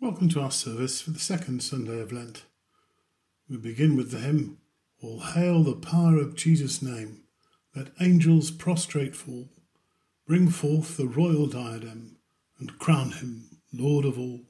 Welcome to our service for the second Sunday of Lent. We begin with the hymn, All Hail the Power of Jesus' Name, let angels prostrate fall, bring forth the royal diadem, and crown him Lord of all.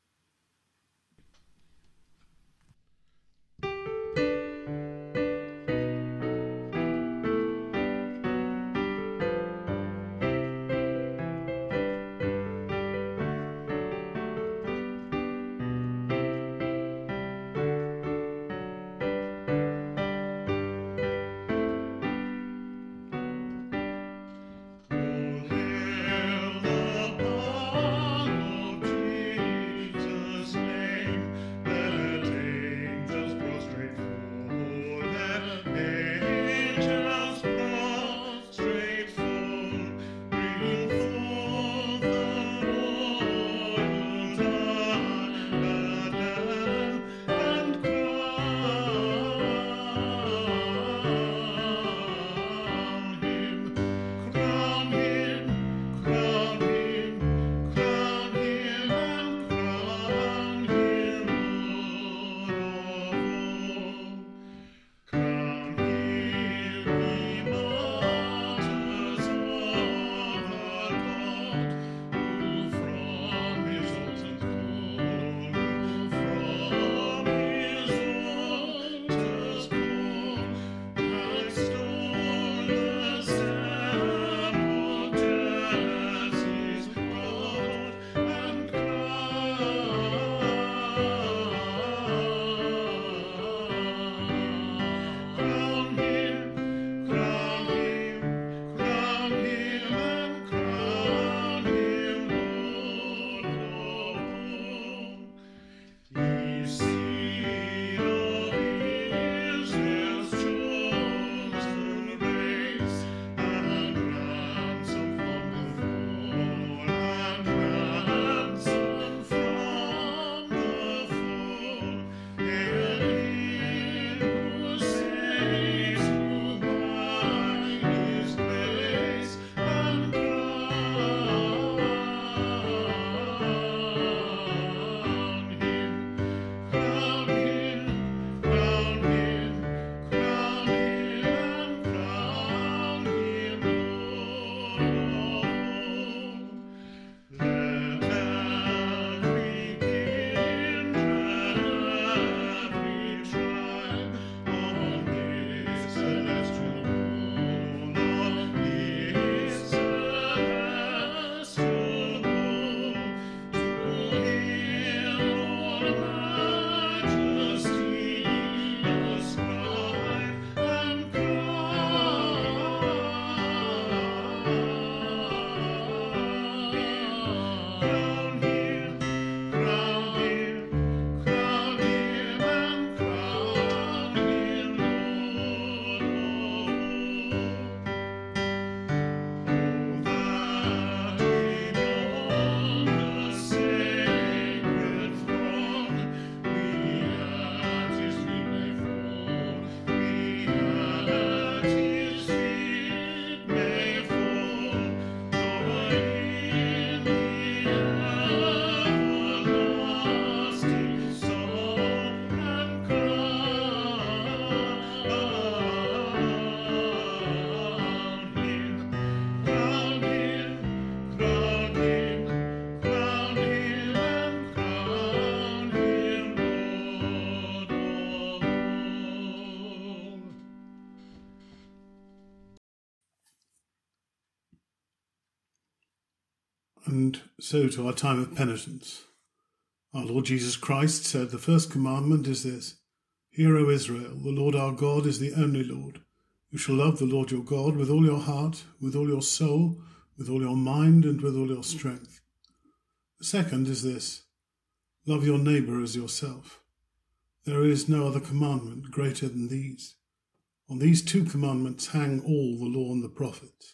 And so to our time of penitence. Our Lord Jesus Christ said, the first commandment is this, Hear, O Israel, the Lord our God is the only Lord. You shall love the Lord your God with all your heart, with all your soul, with all your mind, and with all your strength. The second is this, love your neighbour as yourself. There is no other commandment greater than these. On these two commandments hang all the law and the prophets.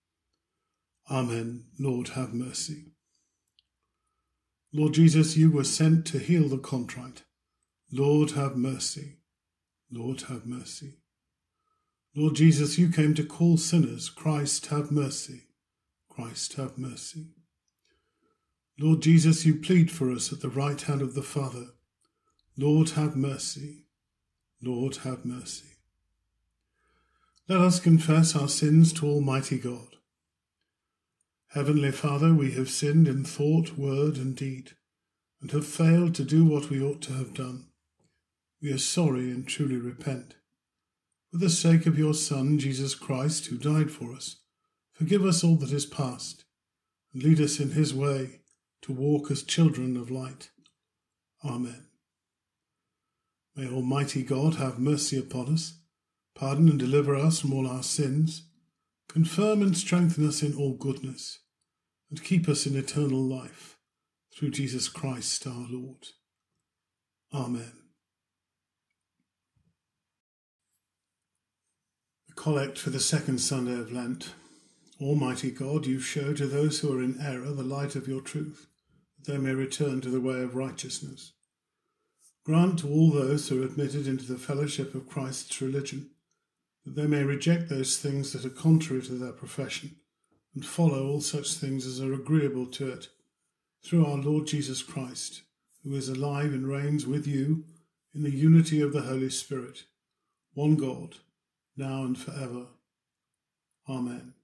Amen. Lord, have mercy. Lord Jesus, you were sent to heal the contrite. Lord, have mercy. Lord, have mercy. Lord Jesus, you came to call sinners. Christ, have mercy. Christ, have mercy. Lord Jesus, you plead for us at the right hand of the Father. Lord, have mercy. Lord, have mercy. Let us confess our sins to Almighty God. Heavenly Father, we have sinned in thought, word, and deed, and have failed to do what we ought to have done. We are sorry and truly repent. For the sake of your Son, Jesus Christ, who died for us, forgive us all that is past, and lead us in his way to walk as children of light. Amen. May Almighty God have mercy upon us, pardon and deliver us from all our sins, confirm and strengthen us in all goodness, and keep us in eternal life, through Jesus Christ our Lord. Amen. The Collect for the second Sunday of Lent. Almighty God, you show to those who are in error the light of your truth, that they may return to the way of righteousness. Grant to all those who are admitted into the fellowship of Christ's religion, that they may reject those things that are contrary to their profession, and follow all such things as are agreeable to it, through our Lord Jesus Christ, who is alive and reigns with you in the unity of the Holy Spirit, one God, now and forever. Amen.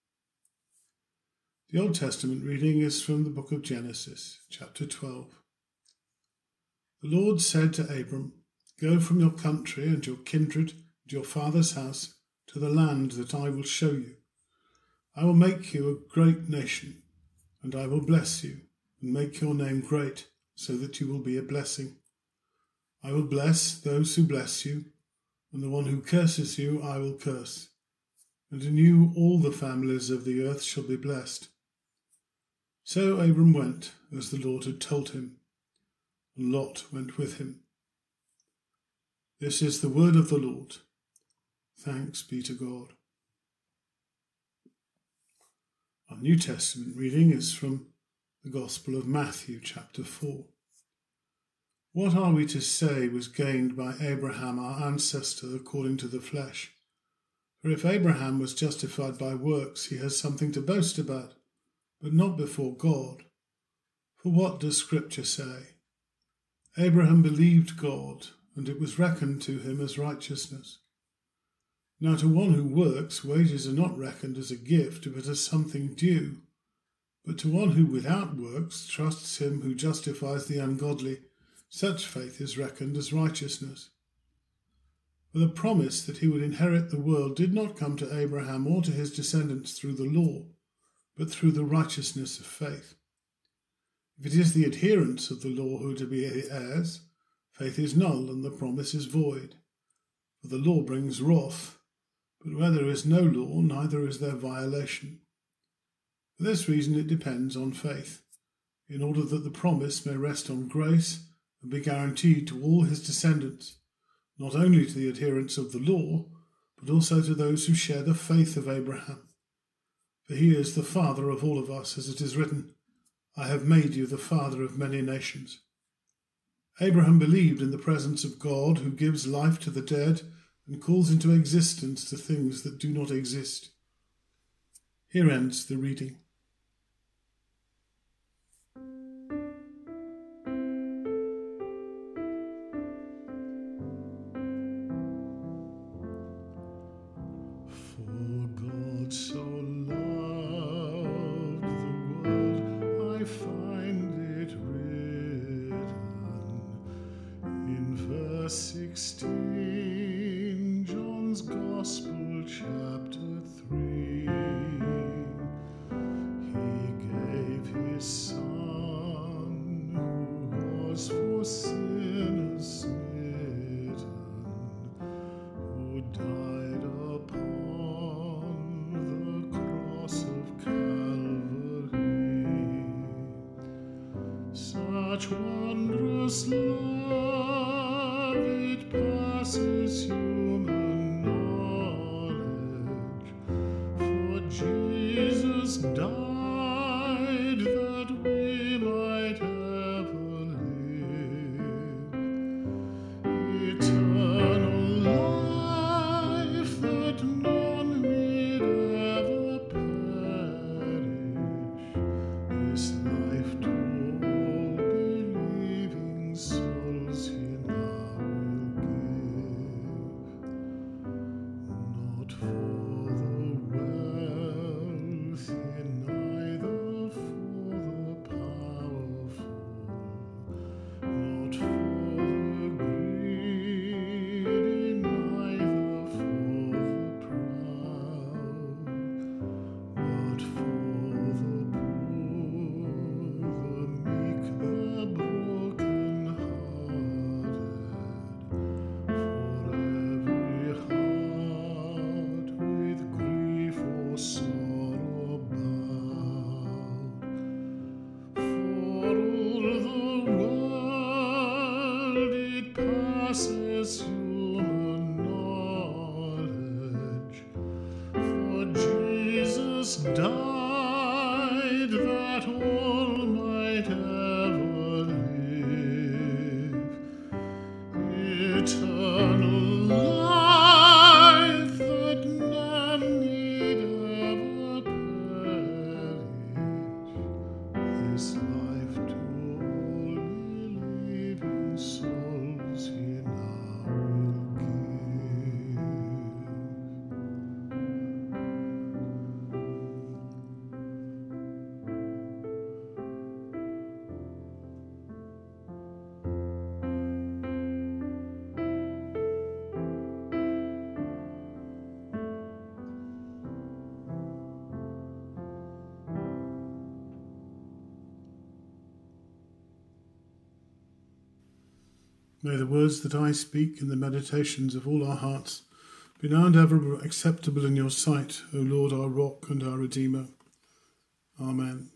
The Old Testament reading is from the book of Genesis, chapter 12. The Lord said to Abram, "Go from your country and your kindred and your father's house to the land that I will show you. I will make you a great nation, and I will bless you and make your name great, so that you will be a blessing. I will bless those who bless you, and the one who curses you I will curse. And in you all the families of the earth shall be blessed." So Abram went, as the Lord had told him, and Lot went with him. This is the word of the Lord. Thanks be to God. Our New Testament reading is from the Gospel of Matthew, chapter 4. What are we to say was gained by Abraham, our ancestor, according to the flesh? For if Abraham was justified by works, he has something to boast about, but not before God. For what does Scripture say? Abraham believed God, and it was reckoned to him as righteousness. Now to one who works, wages are not reckoned as a gift, but as something due. But to one who without works trusts him who justifies the ungodly, such faith is reckoned as righteousness. For the promise that he would inherit the world did not come to Abraham or to his descendants through the law, but through the righteousness of faith. If it is the adherents of the law who are to be heirs, faith is null and the promise is void. For the law brings wrath, but where there is no law, neither is there violation. For this reason it depends on faith, in order that the promise may rest on grace and be guaranteed to all his descendants, not only to the adherents of the law, but also to those who share the faith of Abraham. For he is the father of all of us, as it is written, "I have made you the father of many nations." Abraham believed in the presence of God, who gives life to the dead and calls into existence the things that do not exist. Here ends the reading. For God so loved the world, I find it written in verse 16, John's Gospel, chapter 3. He gave his Son, who was for sinners smitten, who died upon the cross of Calvary. Such wondrous love, it passes human knowledge, for Jesus died that we might ever live. Eternal life that none need ever perish, this life to souls he now will give. May the words that I speak and the meditations of all our hearts be now and ever acceptable in your sight, O Lord, our rock and our Redeemer. Amen.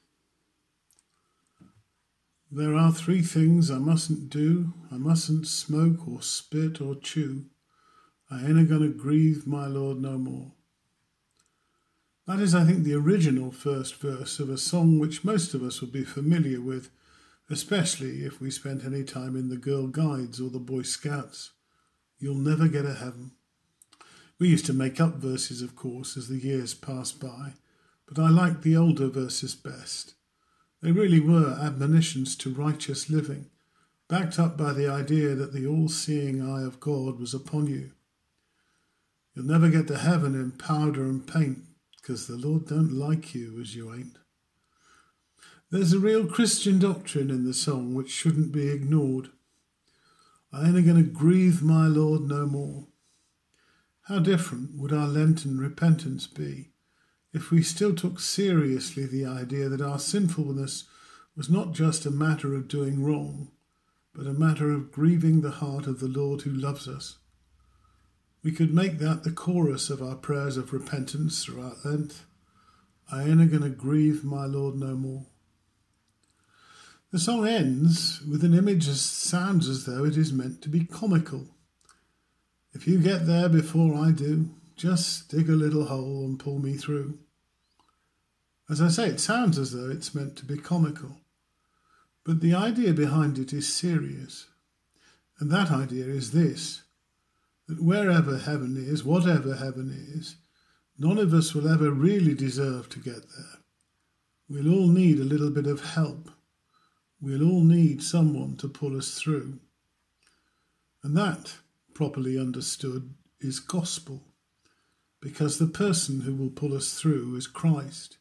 There are 3 things I mustn't do. I mustn't smoke or spit or chew. I ain't gonna grieve my Lord no more. That is, I think, the original first verse of a song which most of us will be familiar with, especially if we spent any time in the Girl Guides or the Boy Scouts. You'll never get a heaven. We used to make up verses, of course, as the years passed by, but I liked the older verses best. They really were admonitions to righteous living, backed up by the idea that the all-seeing eye of God was upon you. You'll never get to heaven in powder and paint, because the Lord don't like you as you ain't. There's a real Christian doctrine in the song which shouldn't be ignored. I ain't going to grieve my Lord no more. How different would our Lenten repentance be if we still took seriously the idea that our sinfulness was not just a matter of doing wrong, but a matter of grieving the heart of the Lord who loves us. We could make that the chorus of our prayers of repentance throughout Lent. I ain't going to grieve my Lord no more. The song ends with an image that sounds as though it is meant to be comical. If you get there before I do, just dig a little hole and pull me through. As I say, it sounds as though it's meant to be comical, but the idea behind it is serious. And that idea is this, that wherever heaven is, whatever heaven is, none of us will ever really deserve to get there. We'll all need a little bit of help. We'll all need someone to pull us through. And that, properly understood, is gospel, because the person who will pull us through is Christ.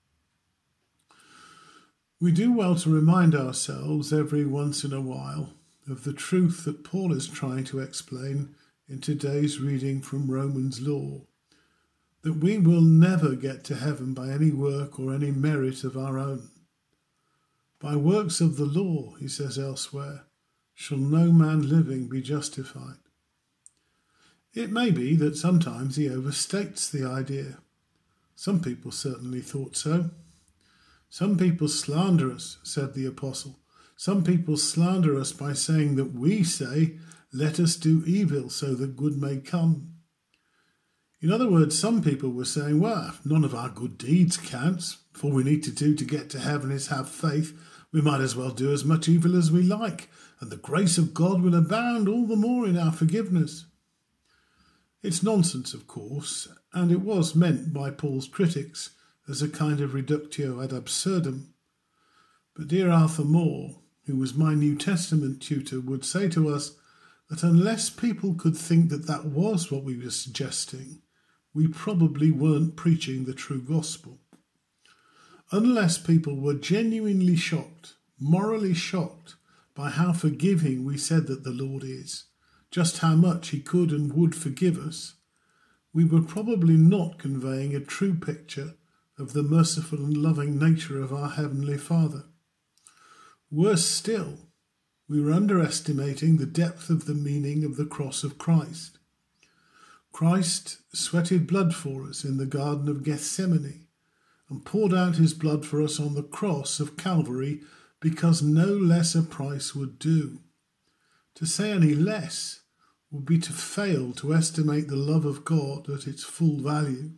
We do well to remind ourselves every once in a while of the truth that Paul is trying to explain in today's reading from Romans law, that we will never get to heaven by any work or any merit of our own. By works of the law, he says elsewhere, shall no man living be justified. It may be that sometimes he overstates the idea. Some people certainly thought so. Some people slander us, said the apostle. Some people slander us by saying that we say, let us do evil so that good may come. In other words, some people were saying, well, none of our good deeds counts. If all we need to do to get to heaven is have faith, we might as well do as much evil as we like, and the grace of God will abound all the more in our forgiveness. It's nonsense, of course, and it was meant by Paul's critics as a kind of reductio ad absurdum. But dear Arthur Moore, who was my New Testament tutor, would say to us that unless people could think that that was what we were suggesting, we probably weren't preaching the true gospel. Unless people were genuinely shocked, morally shocked, by how forgiving we said that the Lord is, just how much he could and would forgive us, we were probably not conveying a true picture of the merciful and loving nature of our Heavenly Father. Worse still, we were underestimating the depth of the meaning of the cross of Christ. Christ sweated blood for us in the Garden of Gethsemane and poured out his blood for us on the cross of Calvary because no lesser price would do. To say any less would be to fail to estimate the love of God at its full value.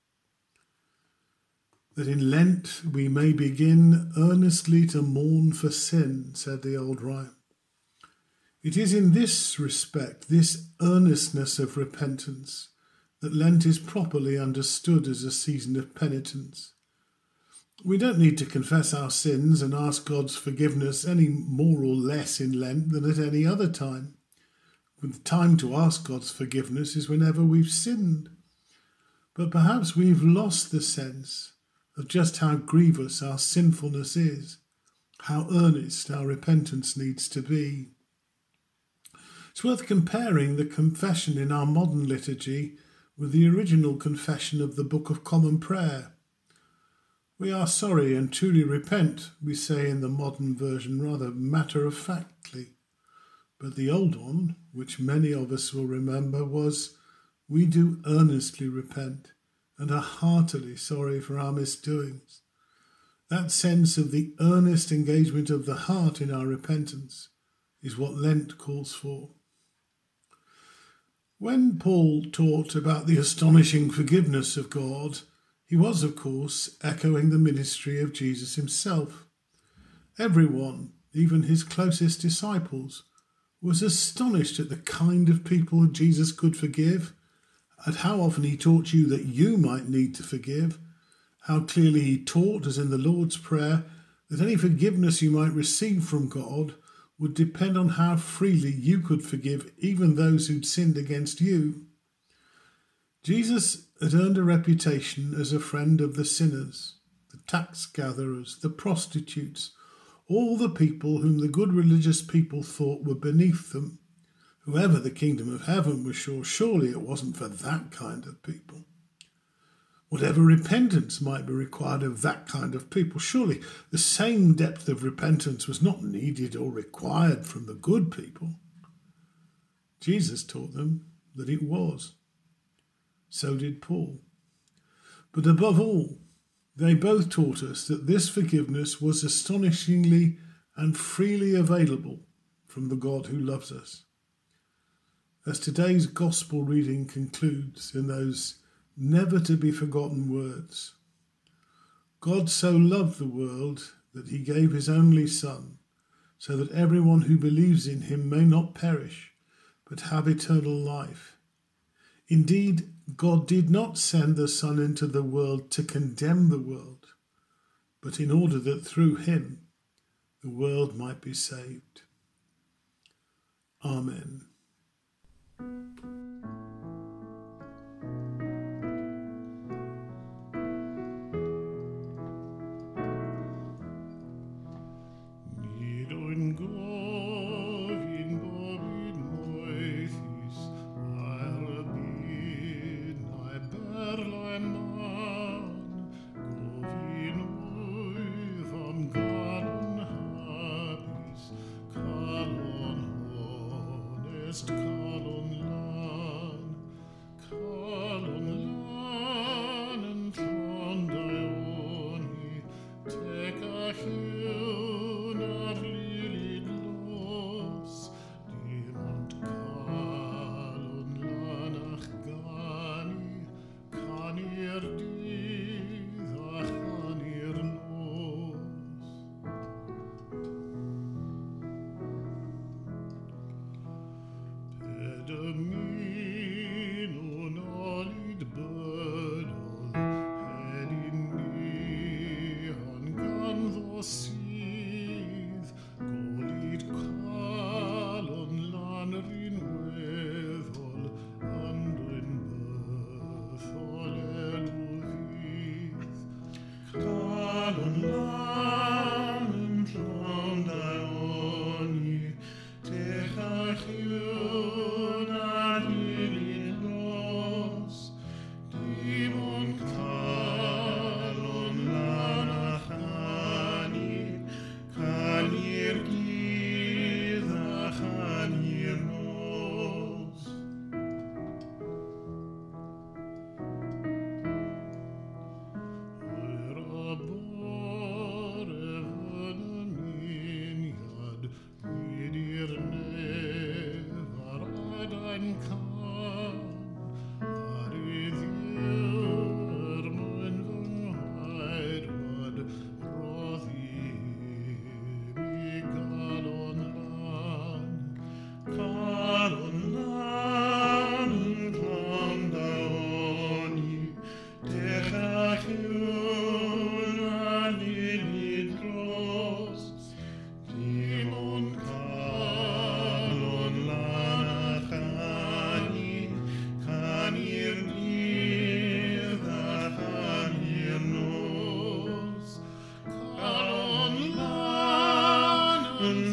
That in Lent we may begin earnestly to mourn for sin, said the old rhyme. It is in this respect, this earnestness of repentance, that Lent is properly understood as a season of penitence. We don't need to confess our sins and ask God's forgiveness any more or less in Lent than at any other time. The time to ask God's forgiveness is whenever we've sinned. But perhaps we've lost the sense of just how grievous our sinfulness is, how earnest our repentance needs to be. It's worth comparing the confession in our modern liturgy with the original confession of the Book of Common Prayer. We are sorry and truly repent, we say in the modern version rather matter-of-factly. But the old one, which many of us will remember, was, we do earnestly repent and are heartily sorry for our misdoings. That sense of the earnest engagement of the heart in our repentance is what Lent calls for. When Paul taught about the astonishing forgiveness of God, he was, of course, echoing the ministry of Jesus himself. Everyone, even his closest disciples, was astonished at the kind of people Jesus could forgive, at how often he taught you that you might need to forgive, how clearly he taught, as in the Lord's Prayer, that any forgiveness you might receive from God would depend on how freely you could forgive even those who'd sinned against you. Jesus had earned a reputation as a friend of the sinners, the tax gatherers, the prostitutes, all the people whom the good religious people thought were beneath them. Whoever the kingdom of heaven was sure, surely it wasn't for that kind of people. Whatever repentance might be required of that kind of people, surely the same depth of repentance was not needed or required from the good people. Jesus taught them that it was. So did Paul. But above all, they both taught us that this forgiveness was astonishingly and freely available from the God who loves us. As today's gospel reading concludes in those never-to-be-forgotten words, God so loved the world that he gave his only Son, so that everyone who believes in him may not perish, but have eternal life. Indeed, God did not send the Son into the world to condemn the world, but in order that through him the world might be saved. Amen. Ach,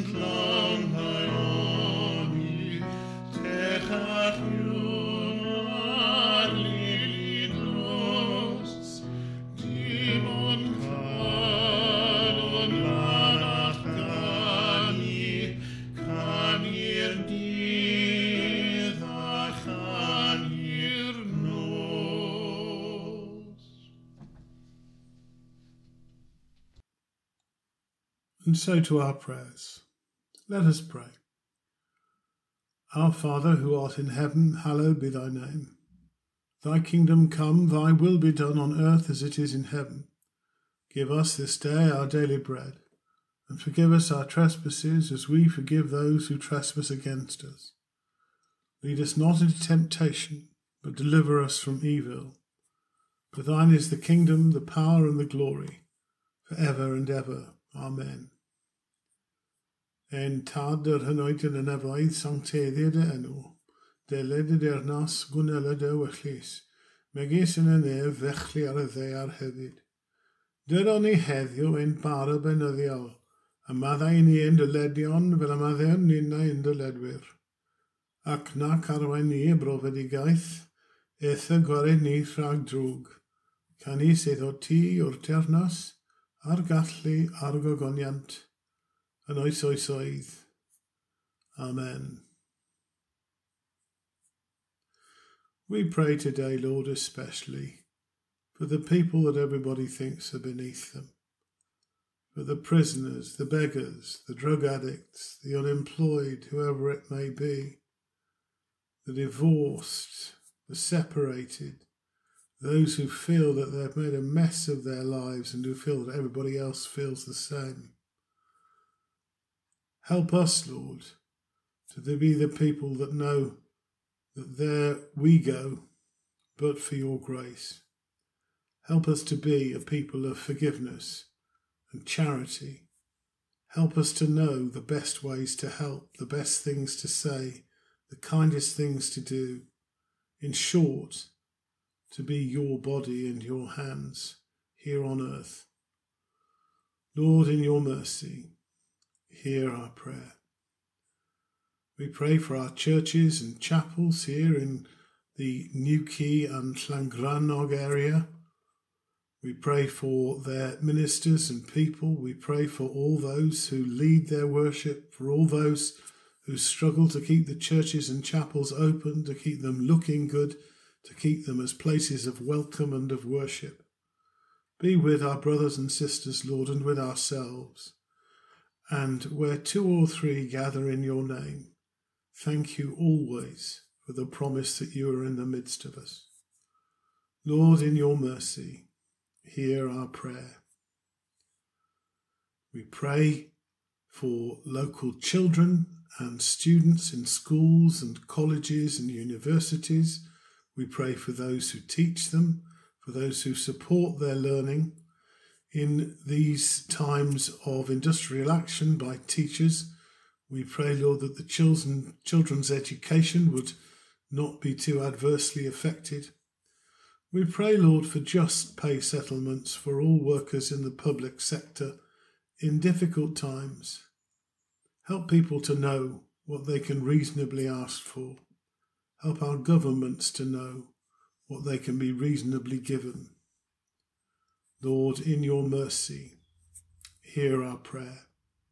And so to our prayers. Let us pray. Our Father, who art in heaven, hallowed be thy name. Thy kingdom come, thy will be done on earth as it is in heaven. Give us this day our daily bread, and forgive us our trespasses as we forgive those who trespass against us. Lead us not into temptation, but deliver us from evil. For thine is the kingdom, the power, and the glory, for ever and ever. Amen. En tad yr hynwyd yn y nefoedd sancteddiad y enw, deled y dernas gwneled y wyllus, megis yn y nef fechli ar y ddear hefyd. Dyron ni heddiw ein bara benyddiol, a maddau ni ein dyledion fel y maddau'n ninnau ein dyledwyr. Ac nac arwain ni y brofedigaeth, eitha gwared ni rhag drwg, cani sydd o ti o'r dernas, a'r gallu a'r gogoniant, yn oes oedd. Amen. We pray today, Lord, especially for the people that everybody thinks are beneath them, for the prisoners, the beggars, the drug addicts, the unemployed, whoever it may be, the divorced, the separated, those who feel that they've made a mess of their lives and who feel that everybody else feels the same. Help us, Lord, to be the people that know that there we go, but for your grace. Help us to be a people of forgiveness and charity. Help us to know the best ways to help, the best things to say, the kindest things to do. In short, to be your body and your hands here on earth. Lord, in your mercy, hear our prayer. We pray for our churches and chapels here in the Newquay and Llangrannog area. We pray for their ministers and people. We pray for all those who lead their worship, for all those who struggle to keep the churches and chapels open, to keep them looking good, to keep them as places of welcome and of worship. Be with our brothers and sisters, Lord, and with ourselves. And where two or three gather in your name, thank you always for the promise that you are in the midst of us. Lord, in your mercy, hear our prayer. We pray for local children and students in schools and colleges and universities. We pray for those who teach them, for those who support their learning. In these times of industrial action by teachers, we pray, Lord, that the children's education would not be too adversely affected. We pray, Lord, for just pay settlements for all workers in the public sector in difficult times. Help people to know what they can reasonably ask for. Help our governments to know what they can be reasonably given. Lord, in your mercy, hear our prayer.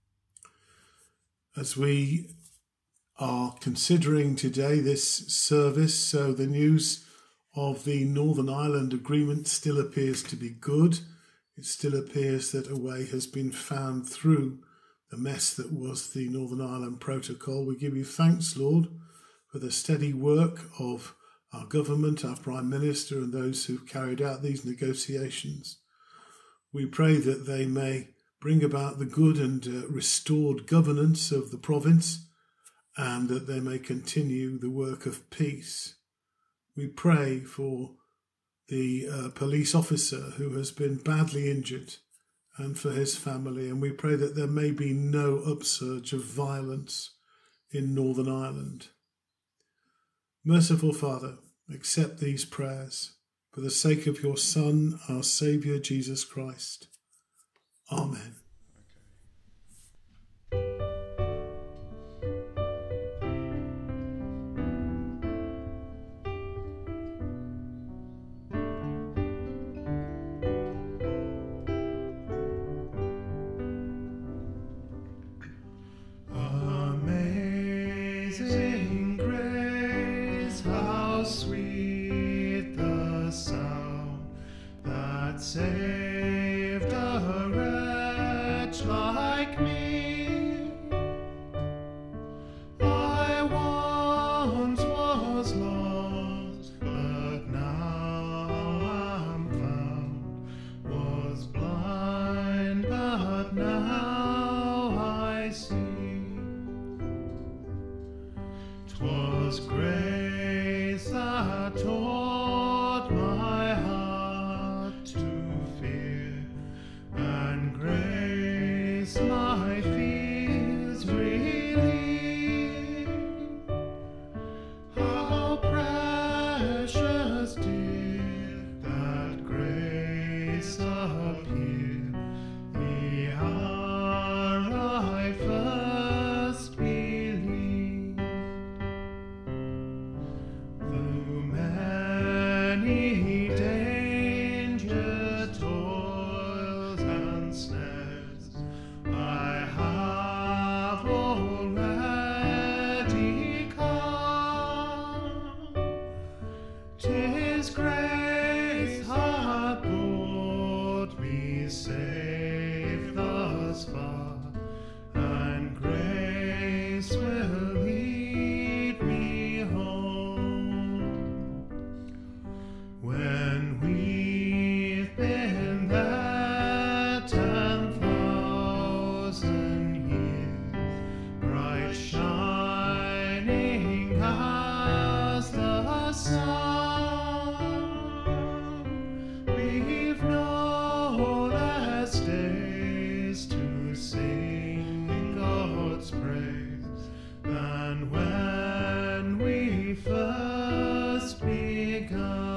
As we are considering today this service, so the news of the Northern Ireland Agreement still appears to be good. It still appears that a way has been found through the mess that was the Northern Ireland Protocol. We give you thanks, Lord, for the steady work of our government, our Prime Minister, and those who've carried out these negotiations. We pray that they may bring about the good and restored governance of the province, and that they may continue the work of peace. We pray for the police officer who has been badly injured and for his family, and we pray that there may be no upsurge of violence in Northern Ireland. Merciful Father, accept these prayers for the sake of your Son, our Saviour, Jesus Christ. Amen. Okay. Amazing grace, how sweet the sound that saved a wretch like me. I once was lost, but now I'm found, was blind, but now I see. 'Twas grace that taught my heart to fear, and grace my fears relieved. How precious did that grace appear the hour I first believed. Through many danger, toils and snares, I have already come. 'Tis grace hath brought me safe thus far, and grace will lead me home. When we've been there 10,000 years, bright shining as the sun, we've no less days to sing God's praise than when we first begun.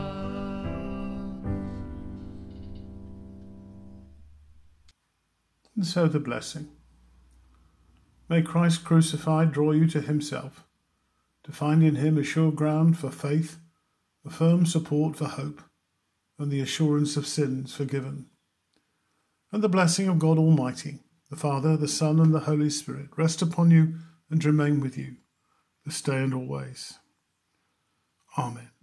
And so the blessing. May Christ crucified draw you to himself, to find in him a sure ground for faith, a firm support for hope, and the assurance of sins forgiven. And the blessing of God Almighty, the Father, the Son, and the Holy Spirit rest upon you and remain with you, this day and always. Amen.